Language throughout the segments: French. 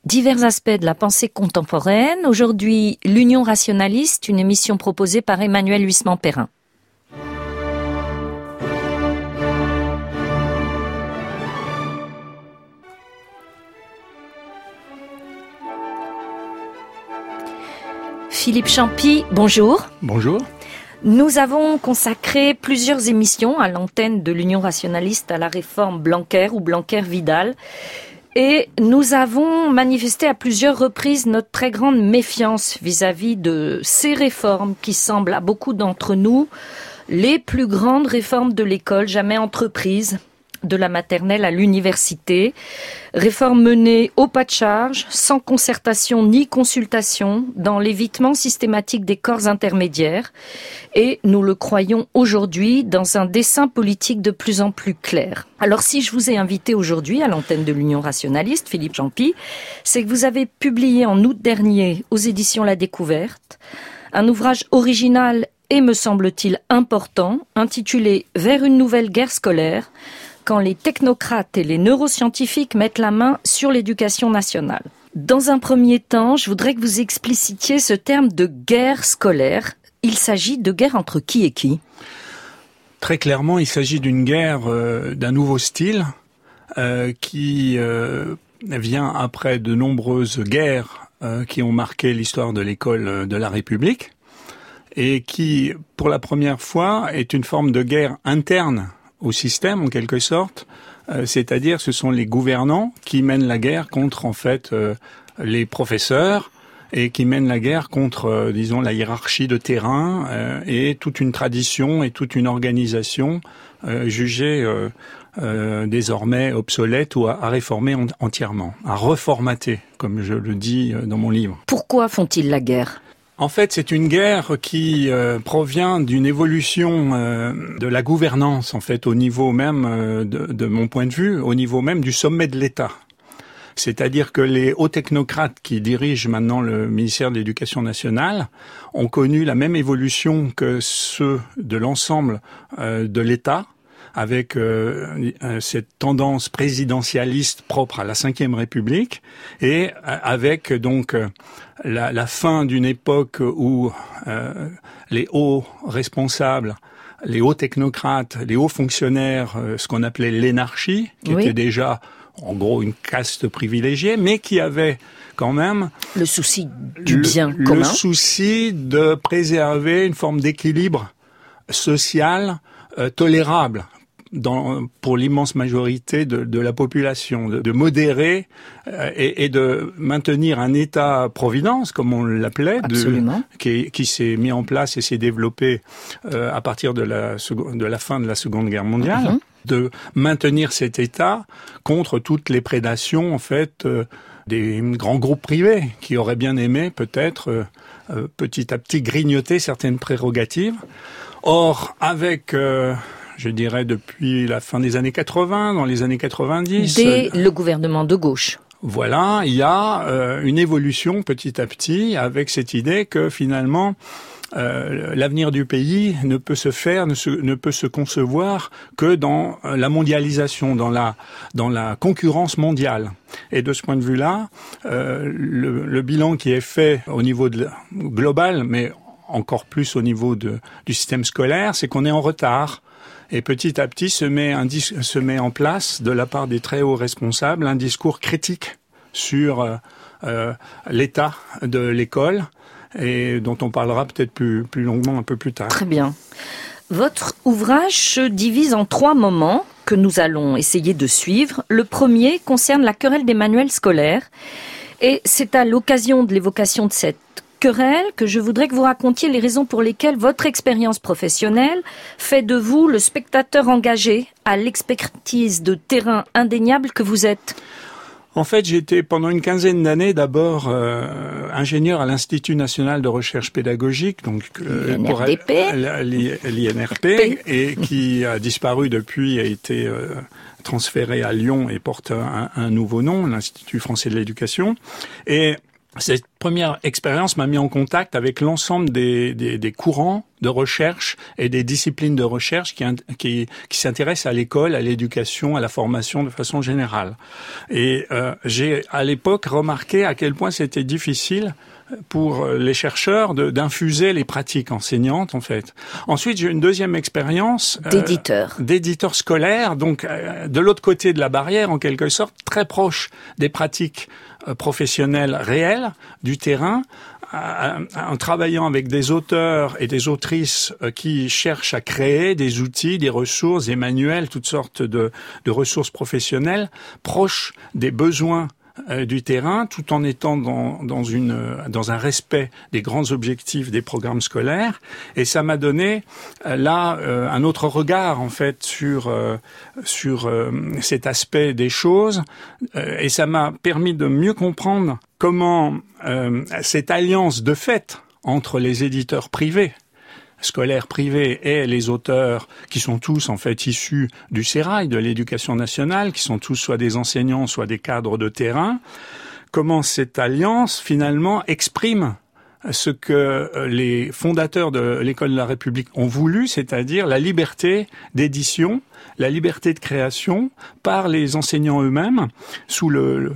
divers aspects de la pensée contemporaine. Aujourd'hui, l'Union rationaliste, une émission proposée par Emmanuel Huisman-Perrin. Philippe Champy, bonjour. Bonjour. Nous avons consacré plusieurs émissions à l'antenne de l'Union rationaliste à la réforme Blanquer ou Blanquer-Vidal. Et nous avons manifesté à plusieurs reprises notre très grande méfiance vis-à-vis de ces réformes qui semblent à beaucoup d'entre nous les plus grandes réformes de l'école jamais entreprises, de la maternelle à l'université. Réforme menée au pas de charge, sans concertation ni consultation, dans l'évitement systématique des corps intermédiaires. Et nous le croyons aujourd'hui dans un dessein politique de plus en plus clair. Alors si je vous ai invité aujourd'hui à l'antenne de l'Union rationaliste, Philippe Champy, c'est que vous avez publié en août dernier aux éditions La Découverte un ouvrage original et me semble-t-il important, intitulé « Vers une nouvelle guerre scolaire », quand les technocrates et les neuroscientifiques mettent la main sur l'éducation nationale. Dans un premier temps, je voudrais que vous explicitiez ce terme de guerre scolaire. Il s'agit de guerre entre qui et qui ? Très clairement, il s'agit d'une guerre d'un nouveau style qui vient après de nombreuses guerres qui ont marqué l'histoire de l'école de la République et qui, pour la première fois, est une forme de guerre interne au système, en quelque sorte, c'est-à-dire ce sont les gouvernants qui mènent la guerre contre, en fait, les professeurs et qui mènent la guerre contre, disons, la hiérarchie de terrain et toute une tradition et toute une organisation jugée désormais obsolète ou à réformer entièrement, à reformater, comme je le dis dans mon livre. Pourquoi font-ils la guerre ? En fait, c'est une guerre qui provient d'une évolution de la gouvernance, en fait, au niveau même, de mon point de vue, au niveau même du sommet de l'État. C'est-à-dire que les hauts technocrates qui dirigent maintenant le ministère de l'Éducation nationale ont connu la même évolution que ceux de l'ensemble de l'État, avec cette tendance présidentialiste propre à la Ve République et avec donc la fin d'une époque où les hauts responsables, les hauts technocrates, les hauts fonctionnaires, ce qu'on appelait l'énarchie, qui était déjà en gros une caste privilégiée, mais qui avait quand même le souci du bien commun, le souci de préserver une forme d'équilibre social tolérable pour l'immense majorité de la population, de modérer et de maintenir un État-providence, comme on l'appelait, qui s'est mis en place et s'est développé à partir de la fin de la Seconde Guerre mondiale, de maintenir cet État contre toutes les prédations, en fait, des grands groupes privés qui auraient bien aimé peut-être petit à petit grignoter certaines prérogatives. Or, avec je dirais depuis la fin des années 80, dans les années 90. Dès le gouvernement de gauche. Voilà, il y a une évolution petit à petit avec cette idée que finalement l'avenir du pays ne peut se concevoir que dans la mondialisation, dans la concurrence mondiale. Et de ce point de vue-là, le bilan qui est fait au niveau global, mais encore plus au niveau du système scolaire, c'est qu'on est en retard. Et petit à petit se met en place, de la part des très hauts responsables, un discours critique sur l'état de l'école, et dont on parlera peut-être plus longuement un peu plus tard. Très bien. Votre ouvrage se divise en 3 moments que nous allons essayer de suivre. Le premier concerne la querelle des manuels scolaires, et c'est à l'occasion de l'évocation de cette querelle que je voudrais que vous racontiez les raisons pour lesquelles votre expérience professionnelle fait de vous le spectateur engagé à l'expertise de terrain indéniable que vous êtes. En fait, j'étais pendant une quinzaine d'années d'abord ingénieur à l'Institut national de recherche pédagogique, donc l'INRP, et qui a disparu depuis, a été transféré à Lyon et porte un nouveau nom, l'Institut français de l'éducation. Et cette première expérience m'a mis en contact avec l'ensemble des courants de recherche et des disciplines de recherche qui s'intéressent à l'école, à l'éducation, à la formation de façon générale. Et j'ai à l'époque remarqué à quel point c'était difficile pour les chercheurs d'infuser les pratiques enseignantes, en fait. Ensuite, j'ai eu une deuxième expérience d'éditeur scolaire, donc de l'autre côté de la barrière, en quelque sorte, très proche des pratiques professionnelles réelles du terrain, en travaillant avec des auteurs et des autrices qui cherchent à créer des outils, des ressources, des manuels, toutes sortes de ressources professionnelles proches des besoins du terrain, tout en étant dans un respect des grands objectifs des programmes scolaires. Et ça m'a donné là un autre regard en fait sur cet aspect des choses, et ça m'a permis de mieux comprendre comment cette alliance de fait entre les éditeurs privés, scolaires privés, et les auteurs qui sont tous en fait issus du sérail, de l'éducation nationale, qui sont tous soit des enseignants, soit des cadres de terrain, comment cette alliance finalement exprime ce que les fondateurs de l'École de la République ont voulu, c'est-à-dire la liberté d'édition, la liberté de création par les enseignants eux-mêmes, sous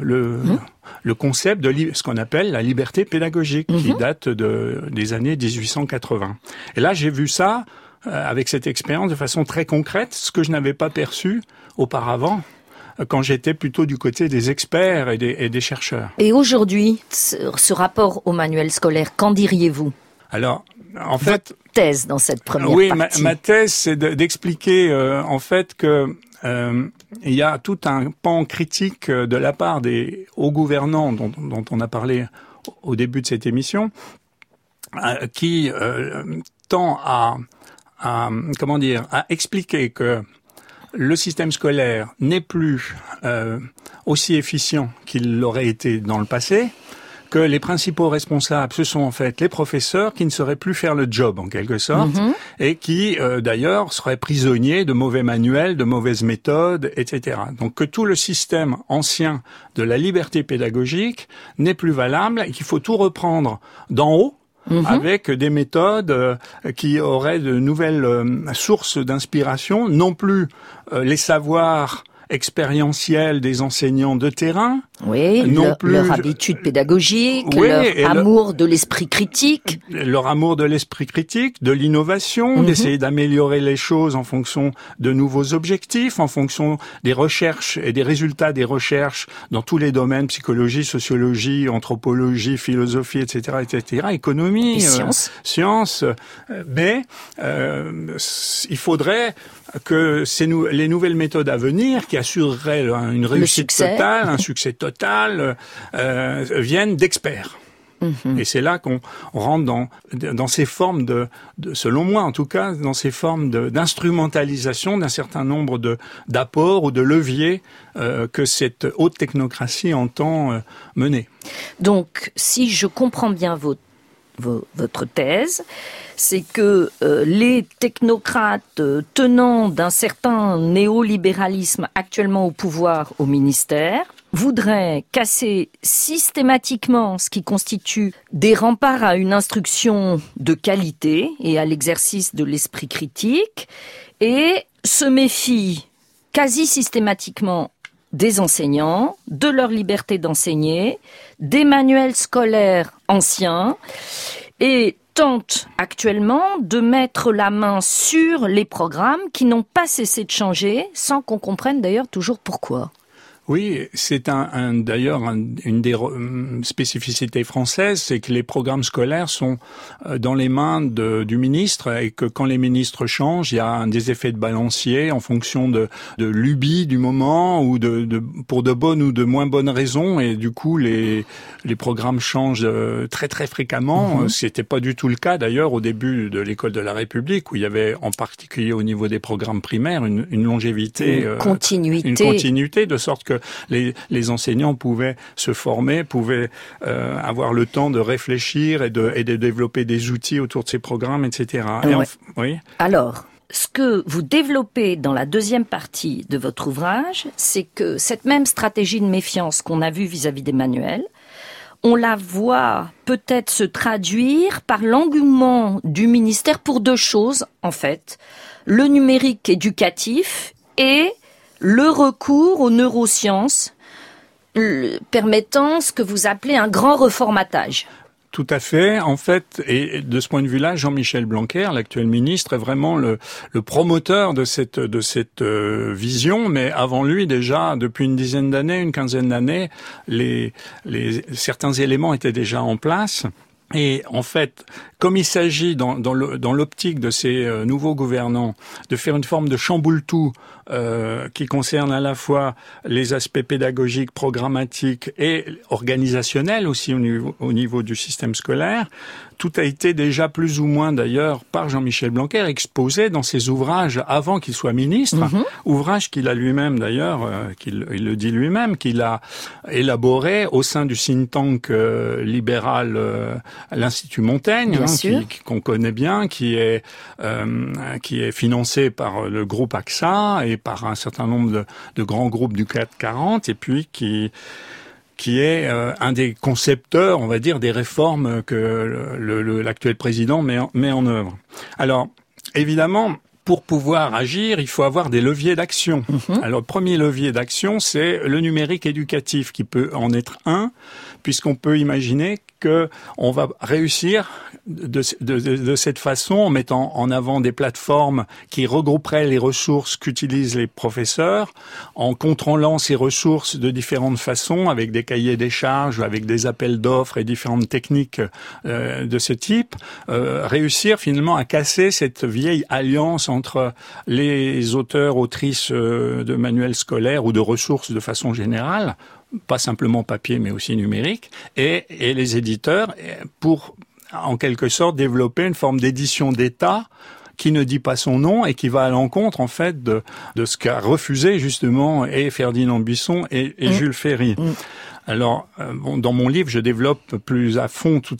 le concept de ce qu'on appelle la liberté pédagogique, qui date des années 1880. Et là, j'ai vu ça avec cette expérience de façon très concrète, ce que je n'avais pas perçu auparavant, quand j'étais plutôt du côté des experts et des chercheurs. Et aujourd'hui, ce rapport au manuel scolaire, qu'en diriez-vous ? Alors, en fait... Votre thèse dans cette première partie. Oui, ma thèse, c'est d'expliquer en fait que il y a tout un pan critique de la part des hauts gouvernants dont on a parlé au début de cette émission, qui tend à expliquer que le système scolaire n'est plus aussi efficient qu'il l'aurait été dans le passé, que les principaux responsables, ce sont en fait les professeurs qui ne sauraient plus faire le job en quelque sorte, et qui d'ailleurs seraient prisonniers de mauvais manuels, de mauvaises méthodes, etc. Donc que tout le système ancien de la liberté pédagogique n'est plus valable et qu'il faut tout reprendre d'en haut, avec des méthodes qui auraient de nouvelles sources d'inspiration, non plus les savoirs expérientiels des enseignants de terrain. Oui, leur habitude pédagogique, leur amour de l'esprit critique. Leur amour de l'esprit critique, de l'innovation, d'essayer d'améliorer les choses en fonction de nouveaux objectifs, en fonction des recherches et des résultats des recherches dans tous les domaines, psychologie, sociologie, anthropologie, philosophie, etc., économie, sciences. Mais il faudrait que les nouvelles méthodes à venir, qui assureraient une réussite totale, un succès total, viennent d'experts. Et c'est là qu'on rentre dans ces formes selon moi en tout cas, dans ces formes d'instrumentalisation d'un certain nombre d'apports ou de leviers que cette haute technocratie entend mener. Donc, si je comprends bien votre thèse, c'est que les technocrates tenants d'un certain néolibéralisme actuellement au pouvoir au ministère voudraient casser systématiquement ce qui constitue des remparts à une instruction de qualité et à l'exercice de l'esprit critique, et se méfient quasi systématiquement des enseignants, de leur liberté d'enseigner, des manuels scolaires anciens, et tente actuellement de mettre la main sur les programmes qui n'ont pas cessé de changer, sans qu'on comprenne d'ailleurs toujours pourquoi. Oui, c'est d'ailleurs une des spécificités françaises, c'est que les programmes scolaires sont dans les mains du ministre, et que quand les ministres changent, il y a des effets de balancier en fonction de lubie du moment, ou pour de bonnes ou de moins bonnes raisons, et du coup les programmes changent très très fréquemment. C'était pas du tout le cas d'ailleurs au début de l'École de la République, où il y avait en particulier au niveau des programmes primaires une longévité, une continuité, de sorte que les enseignants pouvaient se former, pouvaient avoir le temps de réfléchir et de développer des outils autour de ces programmes, etc. Oui. Alors, ce que vous développez dans la deuxième partie de votre ouvrage, c'est que cette même stratégie de méfiance qu'on a vue vis-à-vis des manuels, on la voit peut-être se traduire par l'engouement du ministère pour deux choses, en fait. Le numérique éducatif et le recours aux neurosciences, permettant ce que vous appelez un grand reformatage. Tout à fait. En fait, et de ce point de vue-là, Jean-Michel Blanquer, l'actuel ministre, est vraiment le promoteur de cette vision. Mais avant lui, déjà, depuis une dizaine d'années, une quinzaine d'années, certains éléments étaient déjà en place. Et en fait, comme il s'agit dans l'optique de ces nouveaux gouvernants de faire une forme de chamboule-tout qui concerne à la fois les aspects pédagogiques, programmatiques et organisationnels aussi au niveau du système scolaire, tout a été déjà plus ou moins d'ailleurs par Jean-Michel Blanquer exposé dans ses ouvrages avant qu'il soit ministre, ouvrages qu'il a lui-même d'ailleurs, il le dit lui-même, qu'il a élaboré au sein du think tank libéral l'Institut Montaigne, qu'on connaît bien, qui est financé par le groupe AXA et par un certain nombre de grands groupes du CAC 40, et puis qui est un des concepteurs, on va dire, des réformes que l'actuel président met en œuvre. Alors, évidemment, pour pouvoir agir, il faut avoir des leviers d'action. Alors, le premier levier d'action, c'est le numérique éducatif, qui peut en être un, puisqu'on peut imaginer que on va réussir de cette façon, en mettant en avant des plateformes qui regrouperaient les ressources qu'utilisent les professeurs, en contrôlant ces ressources de différentes façons, avec des cahiers des charges, avec des appels d'offres et différentes techniques de ce type, réussir finalement à casser cette vieille alliance entre les auteurs, autrices de manuels scolaires ou de ressources de façon générale, pas simplement papier mais aussi numérique, et les éditeurs, pour en quelque sorte développer une forme d'édition d'État qui ne dit pas son nom et qui va à l'encontre en fait de ce qu'a refusé justement et Ferdinand Buisson et Jules Ferry. Alors, dans mon livre, je développe plus à fond tout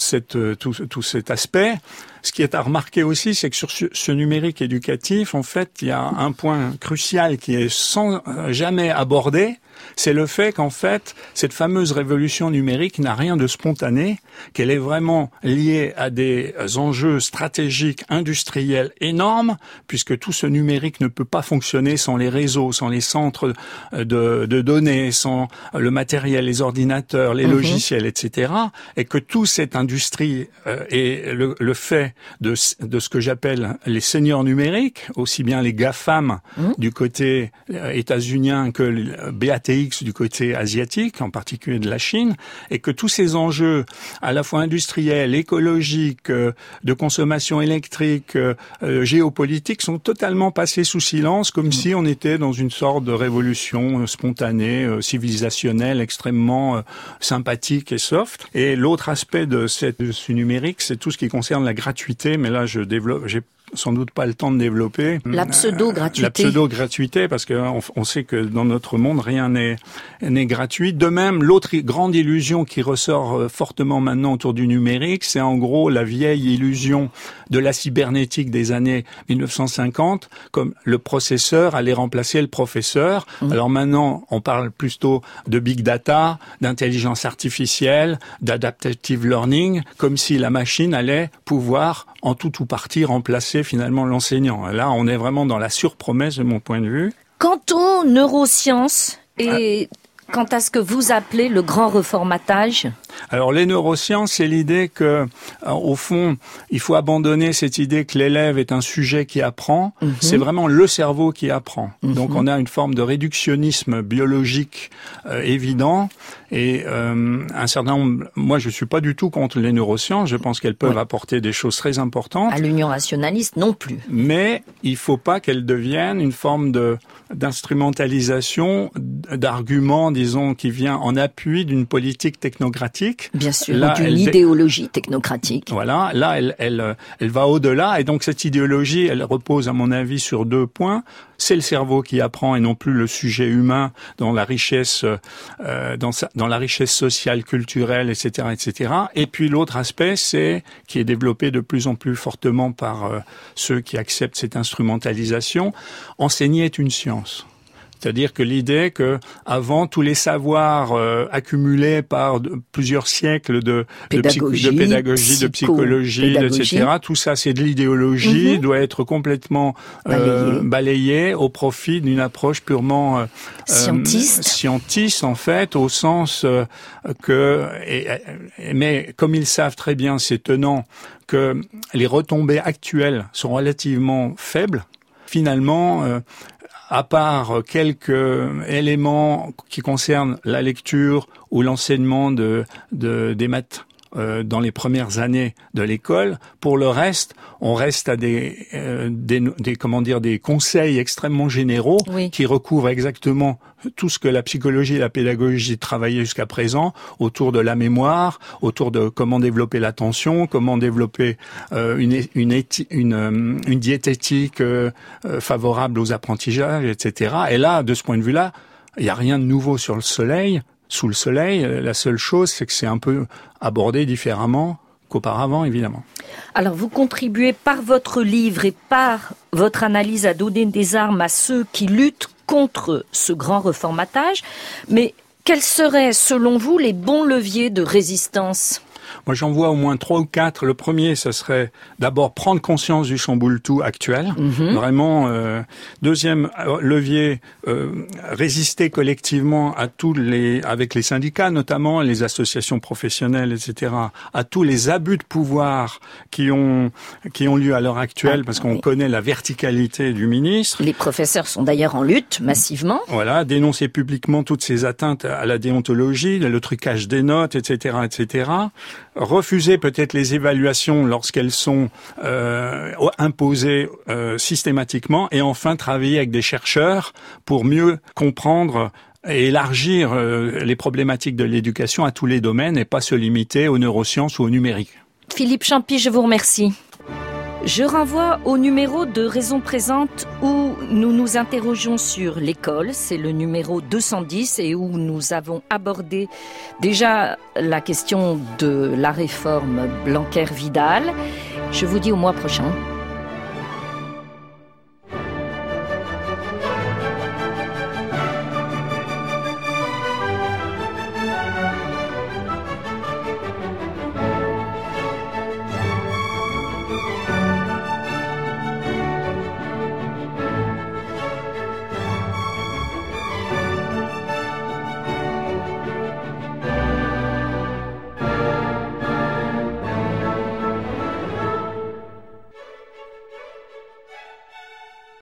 cet aspect. Ce qui est à remarquer aussi, c'est que sur ce numérique éducatif, en fait, il y a un point crucial qui est sans jamais abordé, c'est le fait qu'en fait, cette fameuse révolution numérique n'a rien de spontané, qu'elle est vraiment liée à des enjeux stratégiques, industriels énormes, puisque tout ce numérique ne peut pas fonctionner sans les réseaux, sans les centres de données, sans le matériel, les ordinateurs, les logiciels, etc. Et que toute cette industrie est le fait de ce que j'appelle les seigneurs numériques, aussi bien les GAFAM du côté états-unien que le BATX du côté asiatique, en particulier de la Chine, et que tous ces enjeux à la fois industriels, écologiques, de consommation électrique, géopolitiques sont totalement passés sous silence, comme si on était dans une sorte de révolution spontanée, civilisationnelle, extrêmement sympathique et soft. Et l'autre aspect de ce numérique, c'est tout ce qui concerne la gratuité, mais là j'ai sans doute pas le temps de développer. La pseudo-gratuité. La pseudo-gratuité, parce que on sait que dans notre monde, rien n'est gratuit. De même, l'autre grande illusion qui ressort fortement maintenant autour du numérique, c'est en gros la vieille illusion de la cybernétique des années 1950, comme le processeur allait remplacer le professeur. Alors maintenant, on parle plutôt de big data, d'intelligence artificielle, d'adaptive learning, comme si la machine allait pouvoir en tout ou partie remplacer finalement l'enseignant. Là, on est vraiment dans la surpromesse de mon point de vue. Quant aux neurosciences et quant à ce que vous appelez le grand reformatage? Alors les neurosciences, c'est l'idée que, au fond, il faut abandonner cette idée que l'élève est un sujet qui apprend. C'est vraiment le cerveau qui apprend. Donc on a une forme de réductionnisme biologique évident. Et un certain nombre, moi je suis pas du tout contre les neurosciences. Je pense qu'elles peuvent apporter des choses très importantes. À l'Union rationaliste non plus. Mais il faut pas qu'elles deviennent une forme d'instrumentalisation d'arguments, disons, qui vient en appui d'une politique technocratique. Bien sûr, d'une idéologie technocratique. Voilà, là, elle va au-delà. Et donc, cette idéologie, elle repose, à mon avis, sur deux points. C'est le cerveau qui apprend et non plus le sujet humain dans la richesse, dans la richesse sociale, culturelle, etc., etc. Et puis, l'autre aspect, qui est développé de plus en plus fortement par ceux qui acceptent cette instrumentalisation, enseigner est une science. C'est-à-dire que l'idée que avant tous les savoirs accumulés par plusieurs siècles de pédagogie, de psychologie, etc., tout ça c'est de l'idéologie, doit être complètement balayé au profit d'une approche purement scientiste en fait, au sens mais comme ils savent très bien ces tenants que les retombées actuelles sont relativement faibles, finalement, à part quelques éléments qui concernent la lecture ou l'enseignement des maths dans les premières années de l'école, pour le reste, on reste à des conseils extrêmement généraux qui recouvrent exactement tout ce que la psychologie et la pédagogie travaillaient jusqu'à présent autour de la mémoire, autour de comment développer l'attention, comment développer une diététique favorable aux apprentissages, etc. Et là, de ce point de vue-là, il n'y a rien de nouveau sous le soleil. La seule chose, c'est que c'est un peu abordé différemment qu'auparavant, évidemment. Alors, vous contribuez par votre livre et par votre analyse à donner des armes à ceux qui luttent contre ce grand reformatage. Mais quels seraient, selon vous, les bons leviers de résistance ? Moi, j'en vois au moins 3 ou 4. Le premier, ce serait d'abord prendre conscience du chamboule-tout actuel. Vraiment. Deuxième levier, résister collectivement à avec les syndicats, notamment les associations professionnelles, etc., à tous les abus de pouvoir qui ont lieu à l'heure actuelle, parce qu'on connaît la verticalité du ministre. Les professeurs sont d'ailleurs en lutte massivement. Voilà, dénoncer publiquement toutes ces atteintes à la déontologie, le trucage des notes, etc., etc. Refuser peut-être les évaluations lorsqu'elles sont imposées systématiquement, et enfin travailler avec des chercheurs pour mieux comprendre et élargir les problématiques de l'éducation à tous les domaines et pas se limiter aux neurosciences ou au numérique. Philippe Champy, je vous remercie. Je renvoie au numéro de Raison Présente où nous nous interrogeons sur l'école. C'est le numéro 210 et où nous avons abordé déjà la question de la réforme Blanquer-Vidal. Je vous dis au mois prochain.